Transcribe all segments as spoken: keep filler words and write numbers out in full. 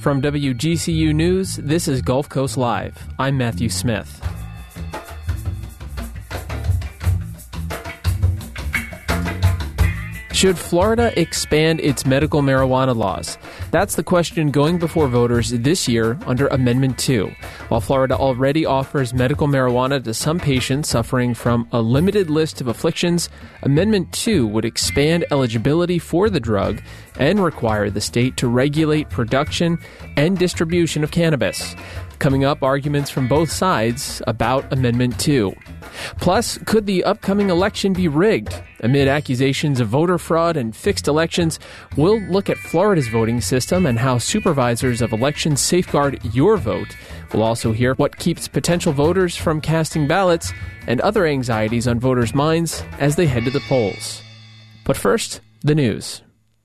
From W G C U News, this is Gulf Coast Live. I'm Matthew Smith. Should Florida expand its medical marijuana laws? That's the question going before voters this year under Amendment two. While Florida already offers medical marijuana to some patients suffering from a limited list of afflictions, Amendment two would expand eligibility for the drug and require the state to regulate production and distribution of cannabis. Coming up, arguments from both sides about Amendment two. Plus, could the upcoming election be rigged? Amid accusations of voter fraud and fixed elections, we'll look at Florida's voting system and how supervisors of elections safeguard your vote. We'll also hear what keeps potential voters from casting ballots and other anxieties on voters' minds as they head to the polls. But first, the news.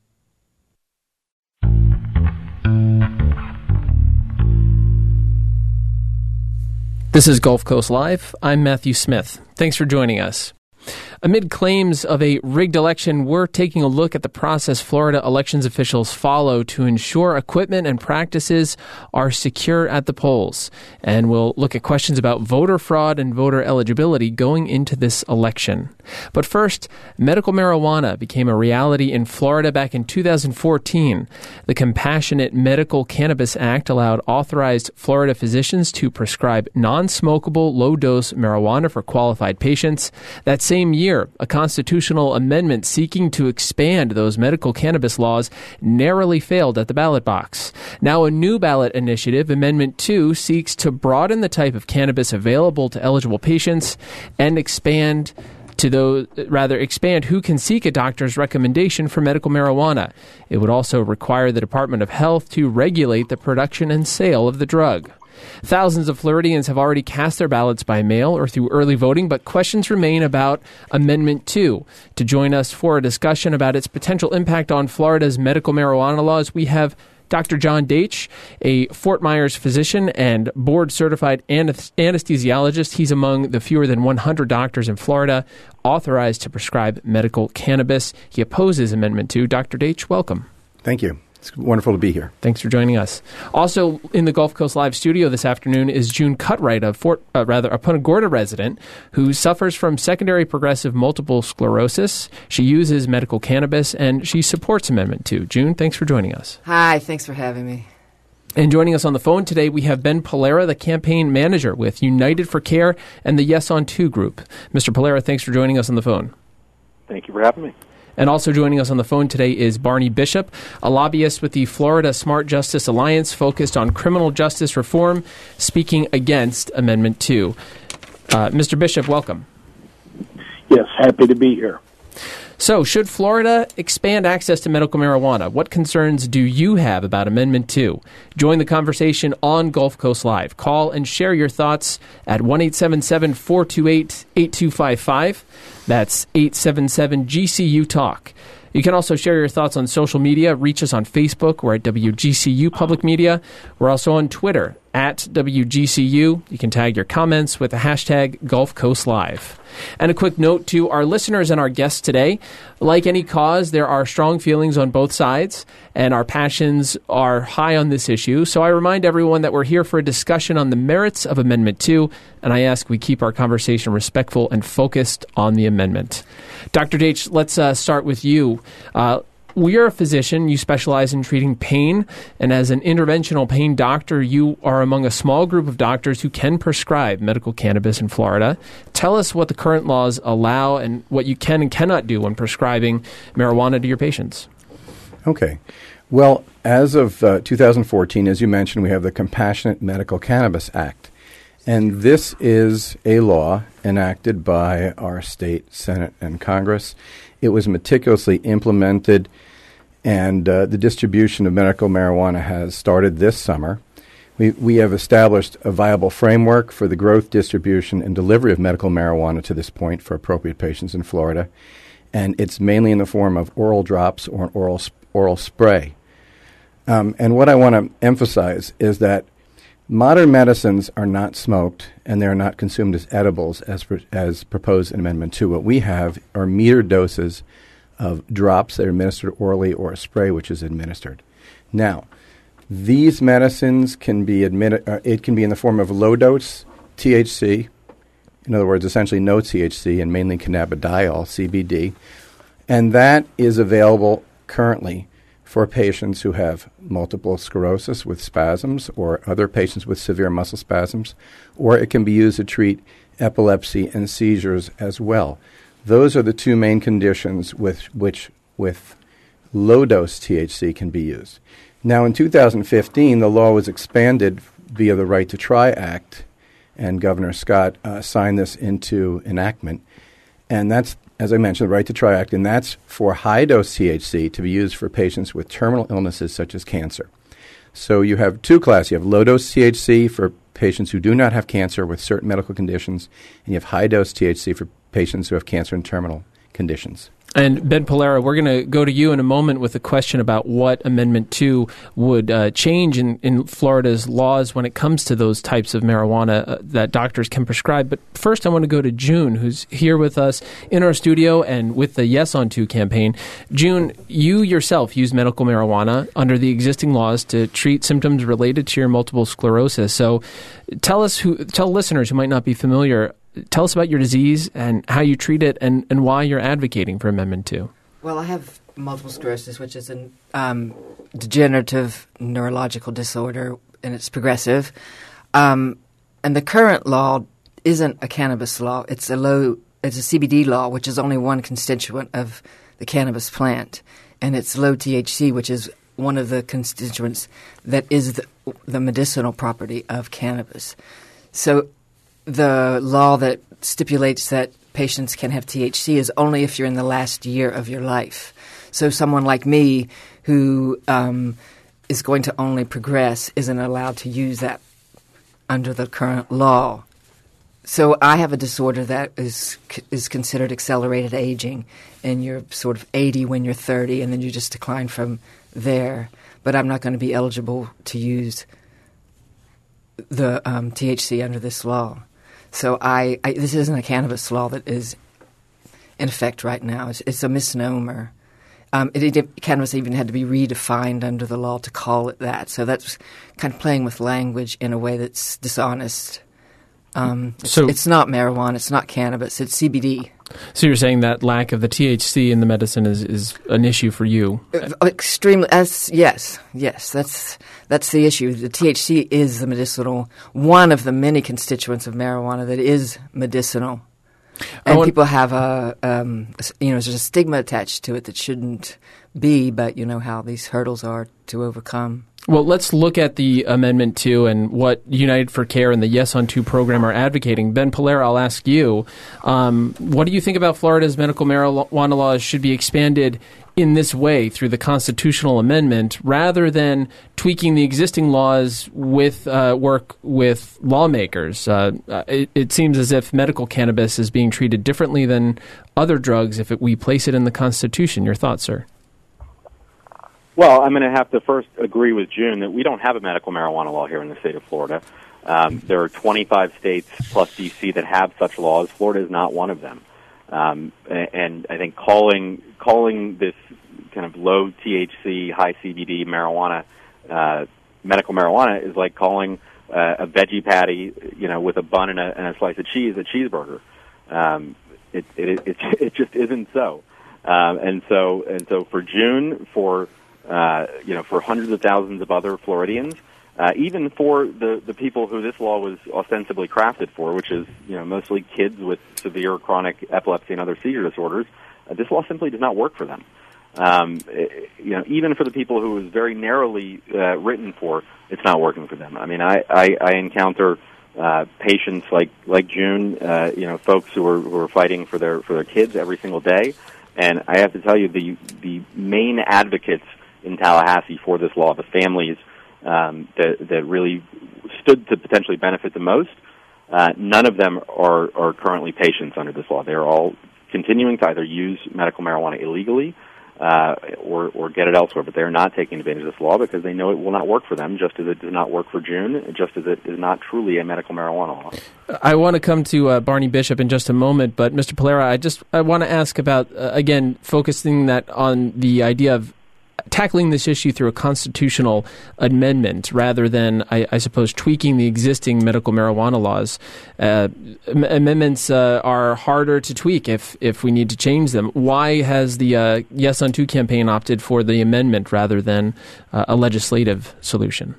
This is Gulf Coast Live. I'm Matthew Smith. Thanks for joining us. Amid claims of a rigged election, we're taking a look at the process Florida elections officials follow to ensure equipment and practices are secure at the polls. And we'll look at questions about voter fraud and voter eligibility going into this election. But first, medical marijuana became a reality in Florida back in two thousand fourteen. The Compassionate Medical Cannabis Act allowed authorized Florida physicians to prescribe non-smokable, low-dose marijuana for qualified patients. That same year, a constitutional amendment seeking to expand those medical cannabis laws narrowly failed at the ballot box. Now, a new ballot initiative, Amendment two, seeks to broaden the type of cannabis available to eligible patients and expand to those, rather expand who can seek a doctor's recommendation for medical marijuana. It would also require the Department of Health to regulate the production and sale of the drug. Thousands of Floridians have already cast their ballots by mail or through early voting, but questions remain about Amendment two. To join us for a discussion about its potential impact on Florida's medical marijuana laws, we have Doctor John Deitch, a Fort Myers physician and board-certified anesthesiologist. He's among the fewer than one hundred doctors in Florida authorized to prescribe medical cannabis. He opposes Amendment two. Doctor Deitch, welcome. Thank you. It's wonderful to be here. Thanks for joining us. Also in the Gulf Coast Live studio this afternoon is June Cutright, a Fort, uh, rather a Punta Gorda resident who suffers from secondary progressive multiple sclerosis. She uses medical cannabis and she supports Amendment two. June, thanks for joining us. Hi, thanks for having me. And joining us on the phone today, we have Ben Polera, the campaign manager with United for Care and the Yes on two group. Mister Polera, thanks for joining us on the phone. Thank you for having me. And also joining us on the phone today is Barney Bishop, a lobbyist with the Florida Smart Justice Alliance focused on criminal justice reform, speaking against Amendment two. Uh, Mister Bishop, welcome. Yes, happy to be here. So, should Florida expand access to medical marijuana? What concerns do you have about Amendment two? Join the conversation on Gulf Coast Live. Call and share your thoughts at one eight seven seven, four two eight, eight two five five. That's eight seven seven G C U Talk. You can also share your thoughts on social media. Reach us on Facebook. We're at W G C U Public Media. We're also on Twitter, at W G C U. You can tag your comments with the hashtag Gulf Coast Live. And a quick note to our listeners and our guests today. Like any cause, there are strong feelings on both sides, and our passions are high on this issue. So I remind everyone that we're here for a discussion on the merits of Amendment two, and I ask we keep our conversation respectful and focused on the amendment. Doctor Deitch, let's uh, start with you. Uh, You're a physician. You specialize in treating pain, and as an interventional pain doctor, you are among a small group of doctors who can prescribe medical cannabis in Florida. Tell us what the current laws allow and what you can and cannot do when prescribing marijuana to your patients. Okay. Well, as of uh, two thousand fourteen, as you mentioned, we have the Compassionate Medical Cannabis Act. And this is a law enacted by our state, Senate, and Congress. It was meticulously implemented, and uh, the distribution of medical marijuana has started this summer. We, we have established a viable framework for the growth, distribution, and delivery of medical marijuana to this point for appropriate patients in Florida, and it's mainly in the form of oral drops or an oral, sp- oral spray. Um, and what I want to emphasize is that modern medicines are not smoked, and they are not consumed as edibles as pr- as proposed in Amendment two. What we have are metered doses of drops that are administered orally or a spray which is administered. Now, These medicines can be admitted, uh, it can be in the form of low-dose T H C, in other words, essentially no T H C and mainly cannabidiol, C B D, and that is available currently for patients who have multiple sclerosis with spasms or other patients with severe muscle spasms, or it can be used to treat epilepsy and seizures as well. Those are the two main conditions with which with low-dose T H C can be used. Now, in two thousand fifteen, the law was expanded via the Right to Try Act, and Governor Scott uh, signed this into enactment. And that's, as I mentioned, the Right to Try Act, and that's for high-dose T H C to be used for patients with terminal illnesses such as cancer. So you have two classes. You have low-dose T H C for patients who do not have cancer with certain medical conditions, and you have high-dose T H C for patients who have cancer and terminal conditions. And Ben Polera, we're going to go to you in a moment with a question about what Amendment two would uh, change in, in Florida's laws when it comes to those types of marijuana uh, that doctors can prescribe. But first, I want to go to June, who's here with us in our studio and with the Yes on two campaign. June, you yourself use medical marijuana under the existing laws to treat symptoms related to your multiple sclerosis. So tell us, who, tell listeners who might not be familiar, tell us about your disease and how you treat it and, and why you're advocating for Amendment two. Well, I have multiple sclerosis, which is a um, degenerative neurological disorder, and it's progressive. Um, and the current law isn't a cannabis law. It's a low, it's a C B D law, which is only one constituent of the cannabis plant. And it's low T H C, which is one of the constituents that is the, the medicinal property of cannabis. So the law that stipulates that patients can have T H C is only if you're in the last year of your life. So someone like me who um, is going to only progress isn't allowed to use that under the current law. So I have a disorder that is is considered accelerated aging, and you're sort of eighty when you're thirty, and then you just decline from there. But I'm not going to be eligible to use the um, T H C under this law. So I, I this isn't a cannabis law that is in effect right now. It's, it's a misnomer. Um, it, it, cannabis even had to be redefined under the law to call it that. So that's kind of playing with language in a way that's dishonest. Um, it's, so it's not marijuana. It's not cannabis. It's C B D. So you're saying that lack of the T H C in the medicine is, is an issue for you? Extremely. As yes, yes. That's that's the issue. The T H C is the medicinal, one of the many constituents of marijuana that is medicinal, and want, people have a um, you know there's a stigma attached to it that shouldn't be. But you know how these hurdles are to overcome. Well, let's look at the Amendment two and what United for Care and the Yes on two program are advocating. Ben Polera, I'll ask you, um, what do you think about Florida's medical marijuana laws should be expanded in this way through the constitutional amendment rather than tweaking the existing laws with uh, work with lawmakers? Uh, it, it seems as if medical cannabis is being treated differently than other drugs if it, we place it in the Constitution. Your thoughts, sir? Well, I'm going to have to first agree with June that we don't have a medical marijuana law here in the state of Florida. Um, there are twenty-five states plus D C that have such laws. Florida is not one of them. Um, and I think calling calling this kind of low T H C, high C B D marijuana uh, medical marijuana is like calling uh, a veggie patty, you know, with a bun and a, and a slice of cheese a cheeseburger. Um, it, it, it, it just isn't so. Um, and so and so for June, for Uh, you know, for hundreds of thousands of other Floridians, uh, even for the, the people who this law was ostensibly crafted for, which is, you know, mostly kids with severe chronic epilepsy and other seizure disorders, uh, this law simply does not work for them. Um, it, you know, even for the people who it was very narrowly uh, written for, it's not working for them. I mean, I, I, I encounter uh, patients like like June, uh, you know, folks who are who are fighting for their for their kids every single day, and I have to tell you, the the main advocates in Tallahassee for this law, the families um, that, that really stood to potentially benefit the most, uh, none of them are, are currently patients under this law. They're all continuing to either use medical marijuana illegally uh, or, or get it elsewhere, but they're not taking advantage of this law because they know it will not work for them, just as it does not work for June, just as it is not truly a medical marijuana law. I want to come to uh, Barney Bishop in just a moment, but Mister Polera, I just I want to ask about, uh, again, focusing that on the idea of tackling this issue through a constitutional amendment rather than, I, I suppose, tweaking the existing medical marijuana laws. Uh, am- amendments uh, are harder to tweak if, if we need to change them. Why has the uh, Yes on Two campaign opted for the amendment rather than uh, a legislative solution?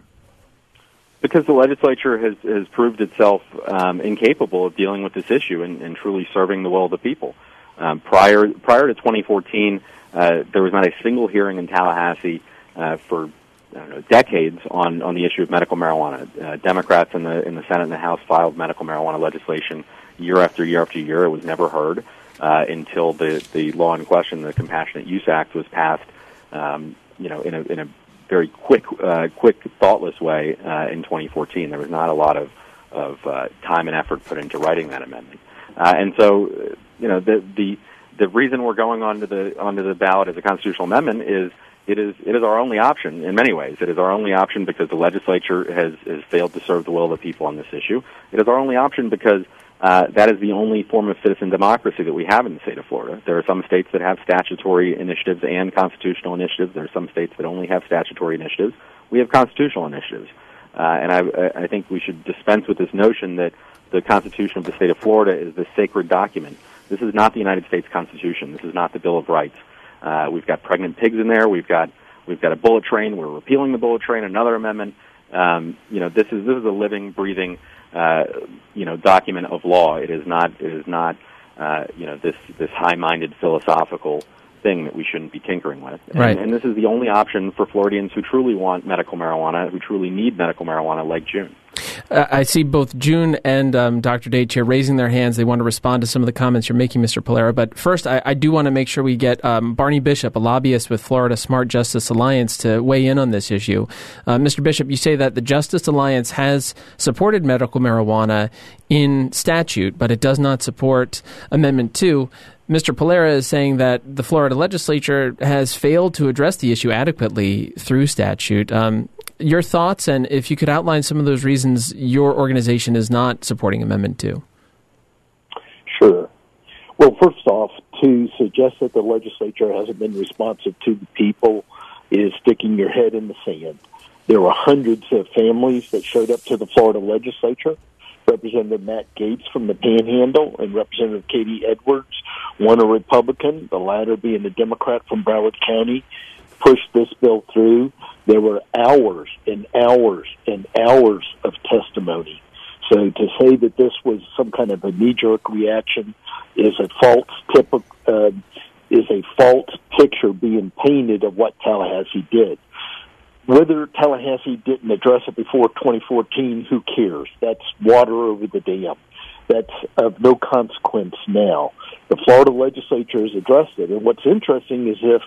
Because the legislature has, has proved itself um, incapable of dealing with this issue and, and truly serving the will of the people. Um, prior prior to twenty fourteen, uh, there was not a single hearing in Tallahassee uh, for I don't know, decades on, on the issue of medical marijuana. Uh, Democrats in the in the Senate and the House filed medical marijuana legislation year after year after year. It was never heard uh, until the, the law in question, the Compassionate Use Act, was passed. Um, you know, in a in a very quick, uh, quick, thoughtless way uh, in twenty fourteen. There was not a lot of, of uh, time and effort put into writing that amendment. Uh, and so, you know, the, the the reason we're going onto the onto the ballot as a constitutional amendment is it is it is our only option in many ways. It is our only option because the legislature has, has failed to serve the will of the people on this issue. It is our only option because uh, that is the only form of citizen democracy that we have in the state of Florida. There are some states that have statutory initiatives and constitutional initiatives. There are some states that only have statutory initiatives. We have constitutional initiatives. Uh, and I, I think we should dispense with this notion that the Constitution of the state of Florida is this sacred document. This is not the United States Constitution. This is not the Bill of Rights. Uh, we've got pregnant pigs in there. We've got we've got a bullet train. We're repealing the bullet train. Another amendment. Um, you know, this is this is a living, breathing, uh, you know, document of law. It is not. It is not. Uh, you know, this this high-minded philosophical thing that we shouldn't be tinkering with. And, right. and this is the only option for Floridians who truly want medical marijuana, who truly need medical marijuana, like June. Uh, I see both June and um, Doctor Deitch here raising their hands. They want to respond to some of the comments you're making, Mister Polera. But first, I, I do want to make sure we get um, Barney Bishop, a lobbyist with Florida Smart Justice Alliance, to weigh in on this issue. Uh, Mister Bishop, you say that the Justice Alliance has supported medical marijuana in statute, but it does not support Amendment two. Mister Polera is saying that the Florida legislature has failed to address the issue adequately through statute. Um, your thoughts, and if you could outline some of those reasons your organization is not supporting Amendment two. Sure. Well, first off, to suggest that the legislature hasn't been responsive to the people is sticking your head in the sand. There were hundreds of families that showed up to the Florida legislature. Representative Matt Gates from the Panhandle and Representative Katie Edwards, one a Republican, the latter being a Democrat from Broward County, pushed this bill through. There were hours and hours and hours of testimony. So to say that this was some kind of a knee-jerk reaction is a false typical, uh, is a false picture being painted of what Tallahassee did. Whether Tallahassee didn't address it before twenty fourteen, who cares? That's water over the dam. That's of no consequence now. The Florida legislature has addressed it. And what's interesting is if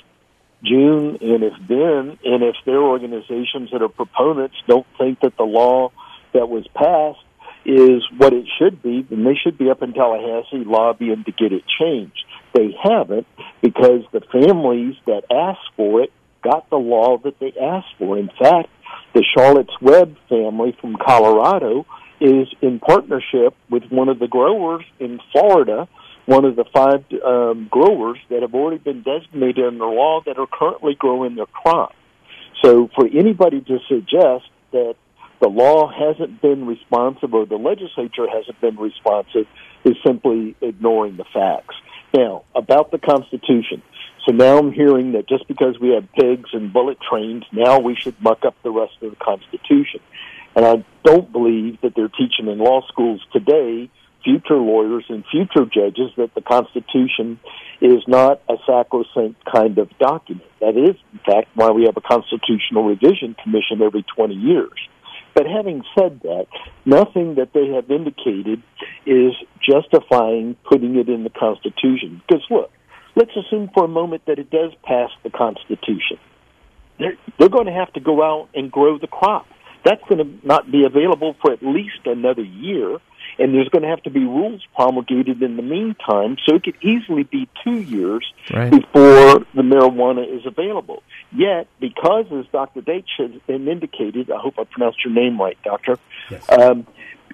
June and if Ben and if their organizations that are proponents don't think that the law that was passed is what it should be, then they should be up in Tallahassee lobbying to get it changed. They haven't, because the families that asked for it got the law that they asked for. In fact, the Charlotte's Web family from Colorado is in partnership with one of the growers in Florida, one of the five um, growers that have already been designated under law that are currently growing their crop. So for anybody to suggest that the law hasn't been responsive or the legislature hasn't been responsive is simply ignoring the facts. Now, about the Constitution. So now I'm hearing that just because we have pigs and bullet trains, now we should muck up the rest of the Constitution. And I don't believe that they're teaching in law schools today, future lawyers and future judges, that the Constitution is not a sacrosanct kind of document. That is, in fact, why we have a Constitutional Revision Commission every twenty years. But having said that, nothing that they have indicated is justifying putting it in the Constitution. Because, look, let's assume for a moment that it does pass the Constitution. They're, they're going to have to go out and grow the crop. That's going to not be available for at least another year, and there's going to have to be rules promulgated in the meantime, so it could easily be two years right. before the marijuana is available. Yet, because, as Doctor Deitch has indicated, I hope I pronounced your name right, Doctor, yes. um,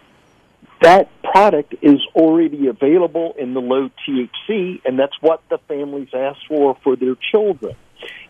that product is already available in the low T H C, and that's what the families ask for for their children.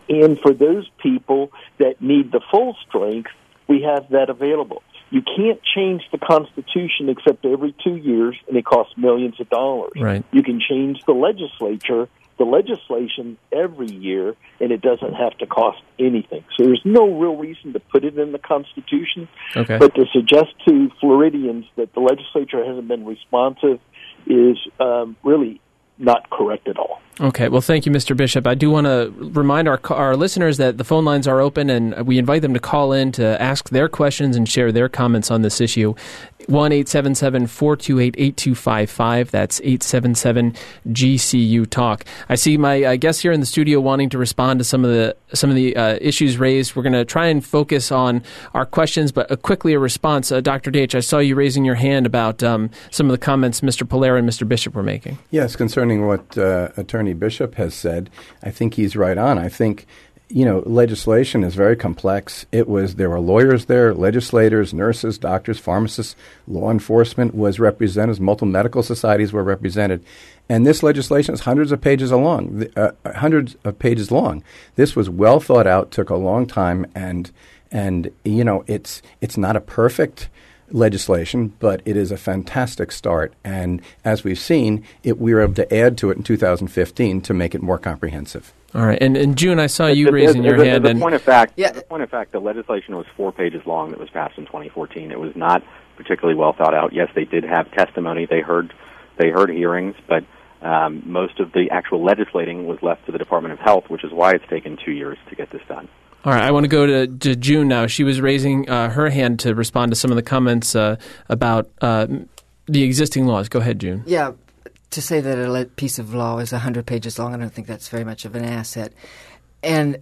And for those people that need the full strength, we have that available. You can't change the Constitution except every two years, and it costs millions of dollars. Right. You can change the legislature, the legislation every year, and it doesn't have to cost anything. So there's no real reason to put it in the Constitution. Okay. But to suggest to Floridians that the legislature hasn't been responsive is um, really not correct at all. Okay. Well, thank you, Mister Bishop. I do want to remind our our listeners that the phone lines are open, and we invite them to call in to ask their questions and share their comments on this issue. one eight seven seven, four two eight, eight two five five. That's eight seven seven G C U Talk. I see my uh, guests here in the studio wanting to respond to some of the some of the uh, issues raised. We're going to try and focus on our questions, but uh, quickly a response. Uh, Doctor Deitch, I saw you raising your hand about um, some of the comments Mister Pallera and Mister Bishop were making. Yes, concerning what uh, Attorney Bishop has said, I think he's right on. I think, you know, legislation is very complex. It was, there were lawyers there, legislators, nurses, doctors, pharmacists, law enforcement was represented, multiple medical societies were represented. And this legislation is hundreds of pages long, uh, hundreds of pages long. This was well thought out, took a long time, and, and you know, it's it's not a perfect legislation, but it is a fantastic start. And as we've seen, it, we were able to add to it in two thousand fifteen to make it more comprehensive. All right. And, and June, I saw you as, raising as, your as, hand. As a and point of fact, Yeah. as a point of fact, the legislation was four pages long that was passed in twenty fourteen. It was not particularly well thought out. Yes, they did have testimony. They heard they heard hearings, but um, most of the actual legislating was left to the Department of Health, which is why it's taken two years to get this done. All right, I want to go to, to June now. She was raising uh, her hand to respond to some of the comments uh, about uh, the existing laws. Go ahead, June. Yeah, to say that a le- piece of law is one hundred pages long, I don't think that's very much of an asset. And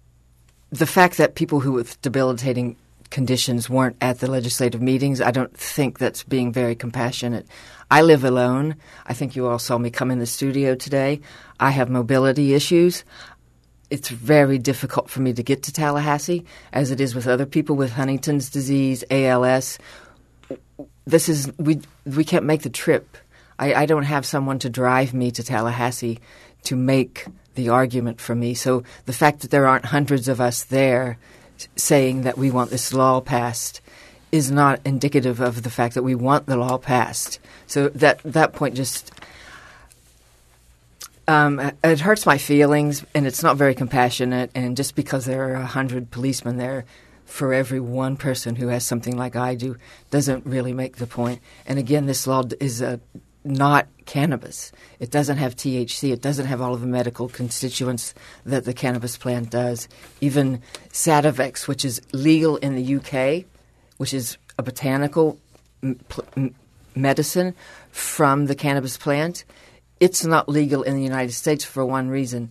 the fact that people who with debilitating conditions weren't at the legislative meetings, I don't think that's being very compassionate. I live alone. I think you all saw me come in the studio today. I have mobility issues. It's very difficult for me to get to Tallahassee, as it is with other people with Huntington's disease, A L S. This is we we can't make the trip. I, I don't have someone to drive me to Tallahassee to make the argument for me. So the fact that there aren't hundreds of us there saying that we want this law passed is not indicative of the fact that we want the law passed. So that that point just um, it hurts my feelings, and it's not very compassionate. And just because there are a hundred policemen there for every one person who has something like I do doesn't really make the point. And again, this law is a not cannabis. It doesn't have T H C. It doesn't have all of the medical constituents that the cannabis plant does. Even Sativex, which is legal in the U K, which is a botanical m- m- medicine from the cannabis plant, it's not legal in the United States for one reason.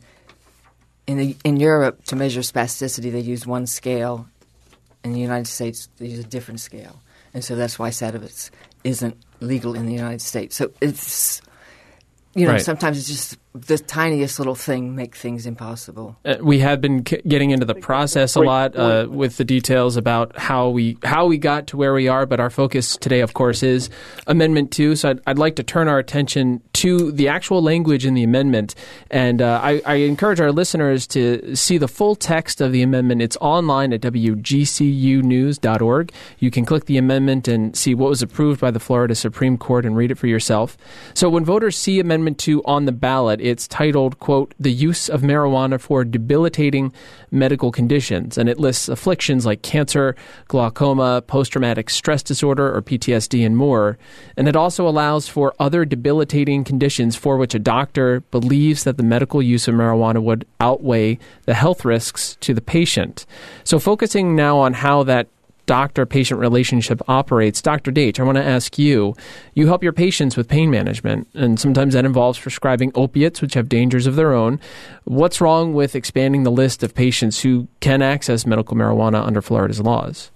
In the, in Europe, to measure spasticity, they use one scale. In the United States, they use a different scale. And so that's why Sativex isn't legal in the United States. So it's, you know, Right. sometimes it's just the tiniest little thing make things impossible. Uh, we have been c- getting into the process a lot uh, with the details about how we how we got to where we are, but our focus today, of course, is Amendment two. So I'd, I'd like to turn our attention to the actual language in the amendment. And uh, I, I encourage our listeners to see the full text of the amendment. It's online at w g c u news dot org. You can click the amendment and see what was approved by the Florida Supreme Court and read it for yourself. So when voters see Amendment two on the ballot, it's titled, quote, "The Use of Marijuana for Debilitating Medical Conditions," and it lists afflictions like cancer, glaucoma, post-traumatic stress disorder, or P T S D, and more. And it also allows for other debilitating conditions for which a doctor believes that the medical use of marijuana would outweigh the health risks to the patient. So focusing now on how that doctor-patient relationship operates, Doctor Deitch, I want to ask you, you help your patients with pain management, and sometimes that involves prescribing opiates, which have dangers of their own. What's wrong with expanding the list of patients who can access medical marijuana under Florida's laws?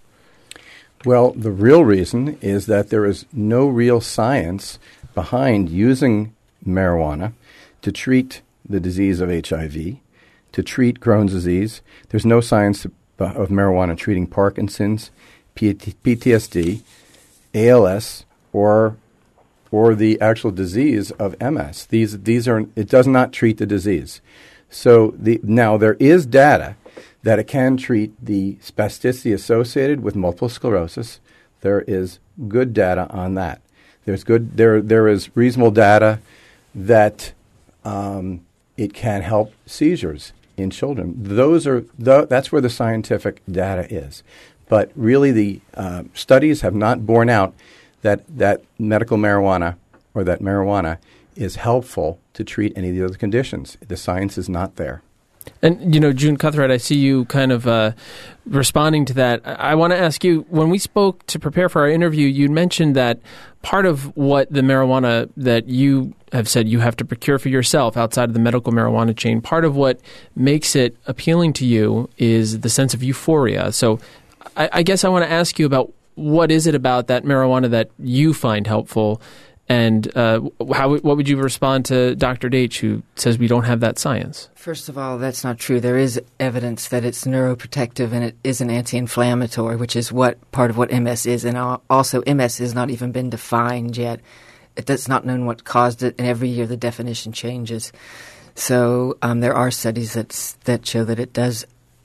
Well, the real reason is that there is no real science behind using marijuana to treat the disease of H I V, to treat Crohn's disease. There's no science of marijuana treating Parkinson's, P T S D, A L S, or or the actual disease of M S. These these are it does not treat the disease. So the, now there is data that it can treat the spasticity associated with multiple sclerosis. There is good data on that. There's good there there is reasonable data that um, it can help seizures in children. Those are the, that's where the scientific data is. But really, the uh, studies have not borne out that that medical marijuana or that marijuana is helpful to treat any of the other conditions. The science is not there. And, you know, June Cuthred, I see you kind of uh, responding to that. I, I want to ask you, when we spoke to prepare for our interview, you mentioned that part of what the marijuana that you have said you have to procure for yourself outside of the medical marijuana chain, part of what makes it appealing to you is the sense of euphoria. So I, I guess I want to ask you about what is it about that marijuana that you find helpful, and uh, how what would you respond to Doctor Deitch, who says we don't have that science? First of all, that's not true. There is evidence that it's neuroprotective and it is an anti-inflammatory, which is what part of what M S is. And also, M S has not even been defined yet. It's not known what caused it, and every year the definition changes. So um, there are studies that that show that it does.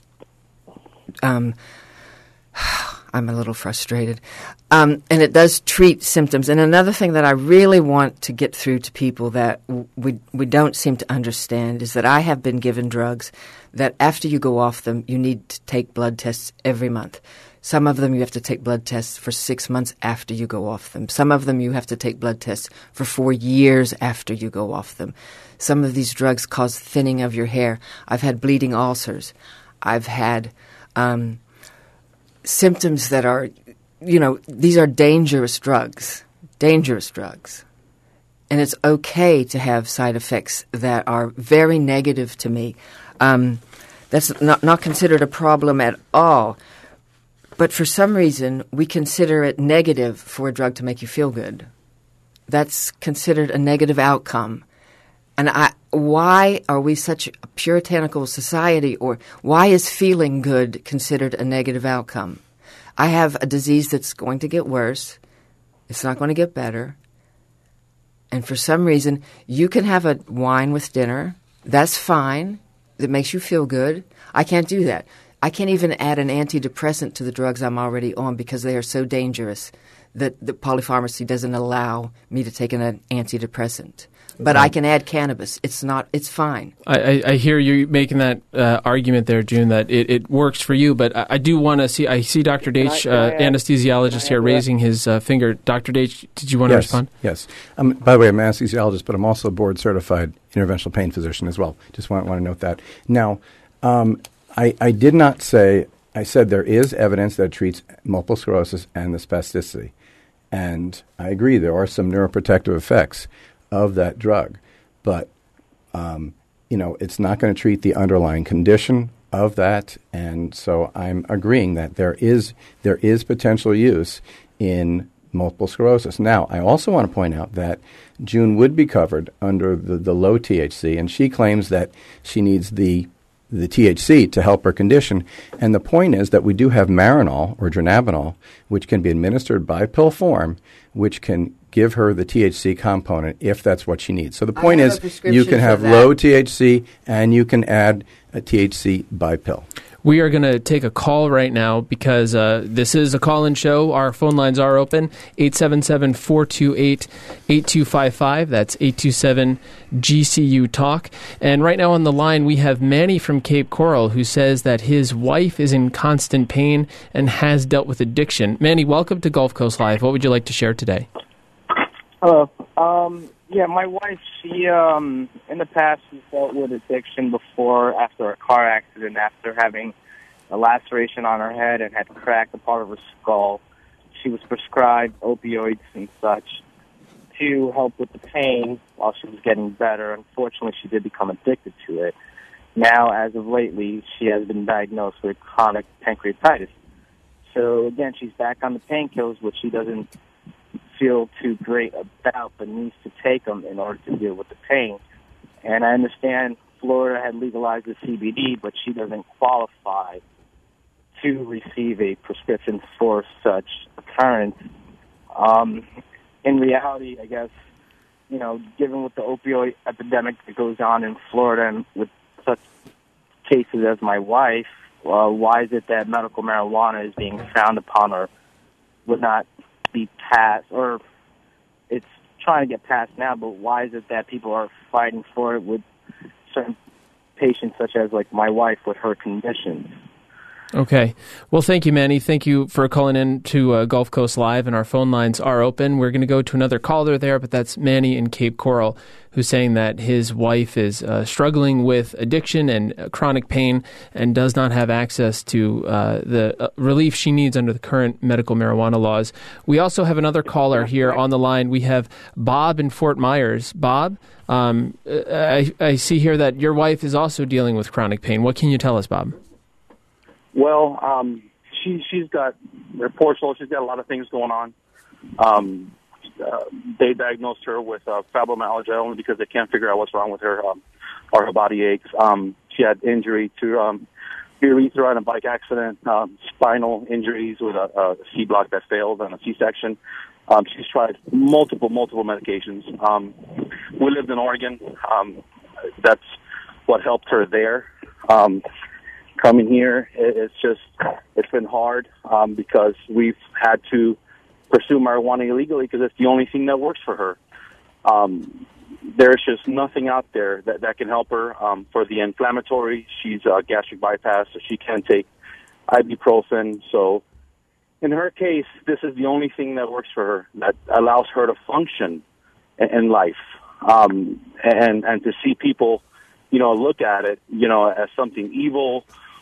Um, I'm a little frustrated. Um, and it does treat symptoms. And another thing that I really want to get through to people that we we don't seem to understand is that I have been given drugs that after you go off them, you need to take blood tests every month. Some of them you have to take blood tests for six months after you go off them. Some of them you have to take blood tests for four years after you go off them. Some of these drugs cause thinning of your hair. I've had bleeding ulcers. I've had um, symptoms that are, you know, these are dangerous drugs, dangerous drugs. And it's okay to have side effects that are very negative to me. Um, that's not, not considered a problem at all. But for some reason, we consider it negative for a drug to make you feel good. That's considered a negative outcome. And I, why are we such a puritanical society, or why is feeling good considered a negative outcome? I have a disease that's going to get worse. It's not going to get better. And for some reason, you can have a wine with dinner. That's fine. That makes you feel good. I can't do that. I can't even add an antidepressant to the drugs I'm already on because they are so dangerous that the polypharmacy doesn't allow me to take an antidepressant. But I can add cannabis. It's not. It's fine. I, I, I hear you making that uh, argument there, June, that it, it works for you. But I, I do want to see. I see Doctor Deitch, uh, anesthesiologist here, raising his uh, finger. Doctor Deitch, did you want yes, to respond? Yes. Um, by the way, I'm an anesthesiologist, but I'm also a board-certified interventional pain physician as well. Just want, want to note that. Now, um, I, I did not say. I said there is evidence that treats multiple sclerosis and the spasticity, and I agree there are some neuroprotective effects of that drug, but um, you know, it's not going to treat the underlying condition of that, and so I'm agreeing that there is there is potential use in multiple sclerosis. Now, I also want to point out that June would be covered under the, the low T H C, and she claims that she needs the the T H C to help her condition. And the point is that we do have Marinol or Dronabinol, which can be administered by pill form, which can give her the T H C component if that's what she needs. So the point is you can have low T H C and you can add a T H C by pill. We are going to take a call right now because uh, this is a call-in show. Our phone lines are open, eight seven seven, four two eight, eight two five five. That's eight two seven G C U Talk. And right now on the line, we have Manny from Cape Coral who says that his wife is in constant pain and has dealt with addiction. Manny, welcome to Gulf Coast Live. What would you like to share today? Hello. Um, yeah, my wife, she, um, in the past, she dealt with addiction before, after a car accident, after having a laceration on her head and had cracked a part of her skull. She was prescribed opioids and such to help with the pain while she was getting better. Unfortunately, she did become addicted to it. Now, as of lately, she has been diagnosed with chronic pancreatitis. So, again, she's back on the painkillers, which she doesn't feel too great about, but needs to take them in order to deal with the pain. And I understand Florida had legalized the C B D, but she doesn't qualify to receive a prescription for such occurrence. Um, in reality, I guess, you know, given with the opioid epidemic that goes on in Florida and with such cases as my wife, uh, why is it that medical marijuana is being frowned upon or would not be passed, or it's trying to get passed now, but why is it that people are fighting for it with certain patients such as like my wife with her conditions? Okay. Well, thank you, Manny. Thank you for calling in to uh, Gulf Coast Live, and our phone lines are open. We're going to go to another caller there, but that's Manny in Cape Coral, who's saying that his wife is uh, struggling with addiction and uh, chronic pain and does not have access to uh, the uh, relief she needs under the current medical marijuana laws. We also have another caller here on the line. We have Bob in Fort Myers. Bob, um, I, I see here that your wife is also dealing with chronic pain. What can you tell us, Bob? Well, um, she, she's got reports, so she's got a lot of things going on. Um, uh, they diagnosed her with uh, fibromyalgia only because they can't figure out what's wrong with her, um, or her body aches. Um, she had injury to um, urethra in a bike accident, um, spinal injuries with a, a C block that failed, and a C-section. Um, she's tried multiple, multiple medications. Um, we lived in Oregon. Um, that's what helped her there. Um, Coming here, it's just, it's been hard um, because we've had to pursue marijuana illegally because it's the only thing that works for her. Um, there's just nothing out there that, that can help her. Um, for the inflammatory, she's uh, gastric bypass, so she can't take ibuprofen. So in her case, this is the only thing that works for her, that allows her to function in, in life. Um, and, and to see people, you know, look at it, you know, as something evil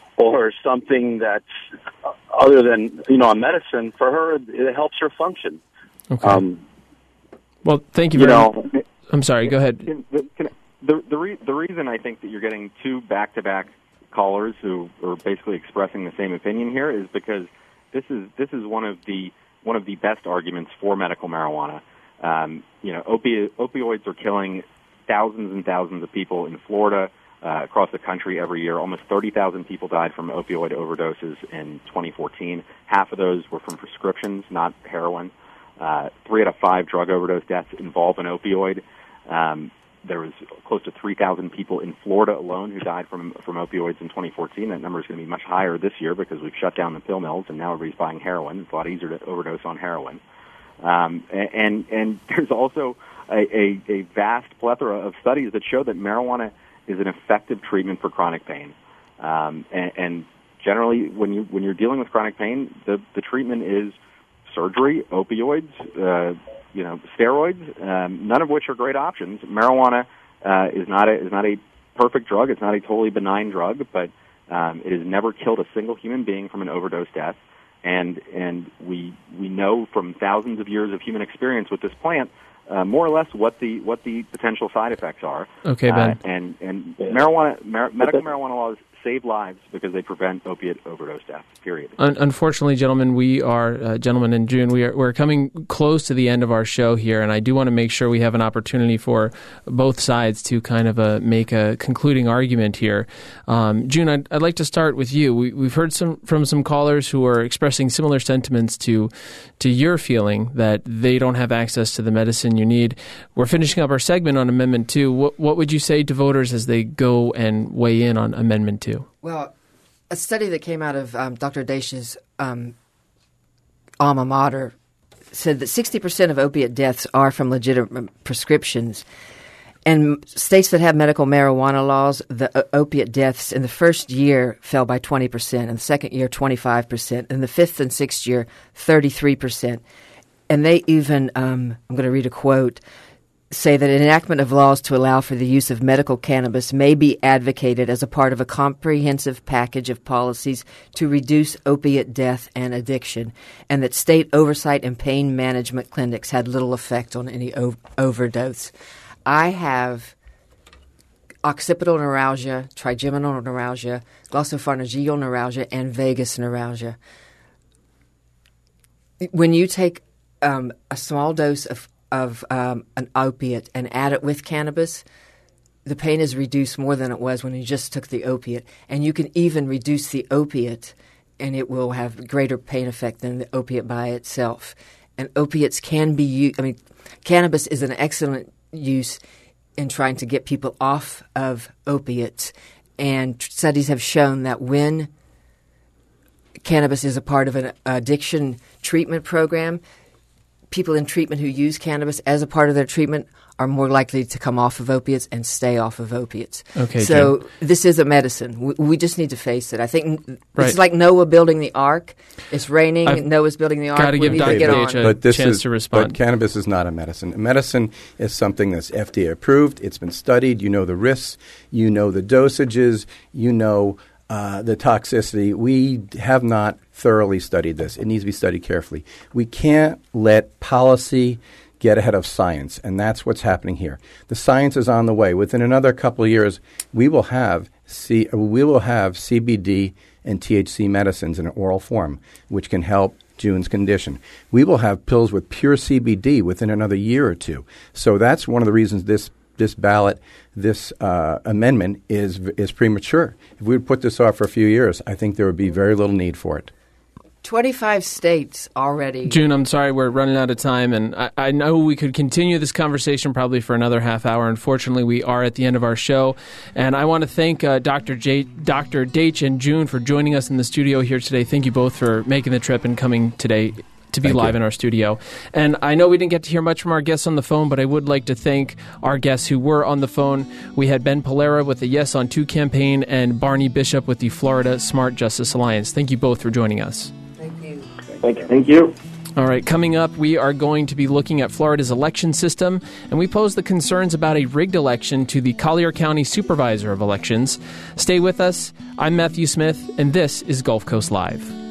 or something that's other than, you know, a medicine, for her, it helps her function. Okay. Um, well, thank you you very know, much. I'm sorry, go ahead. Can, can, the the, re, the reason I think that you're getting two back-to-back callers who are basically expressing the same opinion here is because this is this is one of the one of the best arguments for medical marijuana. Um, you know, opi- opioids are killing thousands and thousands of people in Florida, uh, across the country every year. Almost thirty thousand people died from opioid overdoses in twenty fourteen. Half of those were from prescriptions, not heroin. Uh, three out of five drug overdose deaths involve an opioid. Um, there was close to three thousand people in Florida alone who died from from opioids in twenty fourteen. That number is going to be much higher this year because we've shut down the pill mills and now everybody's buying heroin. It's a lot easier to overdose on heroin. Um, and and there's also a, a, a vast plethora of studies that show that marijuana is an effective treatment for chronic pain. Um, and, and generally, when you when you're dealing with chronic pain, the, the treatment is surgery, opioids, uh, you know, steroids. Um, none of which are great options. Marijuana uh, is not a is not a perfect drug. It's not a totally benign drug, but um, it has never killed a single human being from an overdose death. And and we we know from thousands of years of human experience with this plant, uh, more or less what the what the potential side effects are. Okay, Ben. Uh, and and marijuana, mar- medical marijuana laws save lives because they prevent opiate overdose deaths. Period. Un- unfortunately, gentlemen, we are uh, gentlemen in June. We are we're coming close to the end of our show here, and I do want to make sure we have an opportunity for both sides to kind of uh, make a concluding argument here. Um, June, I'd, I'd like to start with you. We, we've heard some from some callers who are expressing similar sentiments to to your feeling that they don't have access to the medicine you need. We're finishing up our segment on Amendment Two. What what would you say to voters as they go and weigh in on Amendment Two? Well, a study that came out of um, Doctor Desch's um, alma mater said that sixty percent of opiate deaths are from legitimate prescriptions. And states that have medical marijuana laws, the uh, opiate deaths in the first year fell by twenty percent, in the second year, twenty-five percent, in the fifth and sixth year, thirty-three percent. And they even, um, I'm going to read a quote, say that an enactment of laws to allow for the use of medical cannabis may be advocated as a part of a comprehensive package of policies to reduce opiate death and addiction, and that state oversight and pain management clinics had little effect on any o- overdose. I have occipital neuralgia, trigeminal neuralgia, glossopharyngeal neuralgia, and vagus neuralgia. When you take um, a small dose of of um, an opiate and add it with cannabis, the pain is reduced more than it was when you just took the opiate. And you can even reduce the opiate, and it will have greater pain effect than the opiate by itself. And opiates can be used. I mean, cannabis is an excellent use in trying to get people off of opiates. and studies have shown that when cannabis is a part of an addiction treatment program, people in treatment who use cannabis as a part of their treatment are more likely to come off of opiates and stay off of opiates. Okay, so Jim. This is a medicine. We, we just need to face it. I think Right. it's like Noah building the ark. It's raining. I've Noah's building the ark. gotta We give need Doctor to get Dage on. a But this chance is, to respond. But cannabis is not a medicine. A medicine is something that's F D A approved. It's been studied. You know the risks. You know the dosages. You know uh, the toxicity. We have not thoroughly studied this. It needs to be studied carefully. We can't let policy get ahead of science, and that's what's happening here. The science is on the way. Within another couple of years, we will have C- we will have C B D and T H C medicines in an oral form, which can help June's condition. We will have pills with pure C B D within another year or two. So that's one of the reasons this this ballot, this uh, amendment is is premature. If we would put this off for a few years, I think there would be very little need for it. twenty-five states already. June, I'm sorry, we're running out of time, and I, I know we could continue this conversation probably for another half hour. Unfortunately, we are at the end of our show, and I want to thank uh, Doctor J, Doctor Dage and June for joining us in the studio here today. Thank you both for making the trip and coming today to be Thank live you. in our studio. And I know we didn't get to hear much from our guests on the phone, but I would like to thank our guests who were on the phone. We had Ben Polera with the Yes on two campaign and Barney Bishop with the Florida Smart Justice Alliance. Thank you both for joining us. Thank you. Thank you. Thank you. All right, coming up, we are going to be looking at Florida's election system, and we pose the concerns about a rigged election to the Collier County Supervisor of Elections. Stay with us. I'm Matthew Smith, and this is Gulf Coast Live.